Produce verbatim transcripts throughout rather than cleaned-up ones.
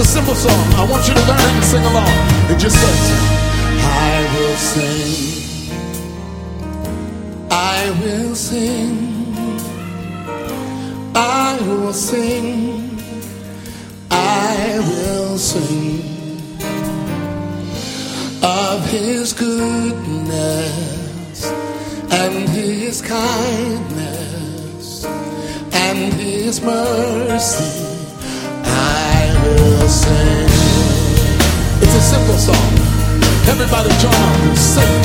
simple song. I want you to learn it and sing along. It just says, I will sing, I will sing, I will sing, I will sing of his goodness and his kindness and his mercy. I will sing. It's a simple song. Everybody join up and sing.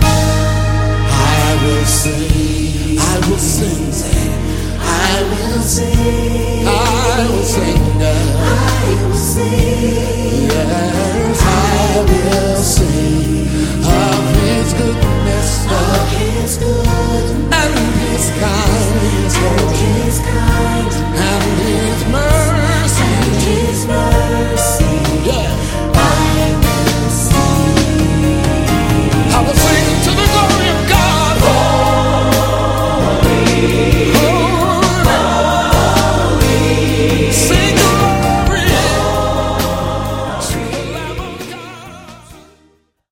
I will sing. I will sing. I will sing. I will sing. I will sing. Yes, I will.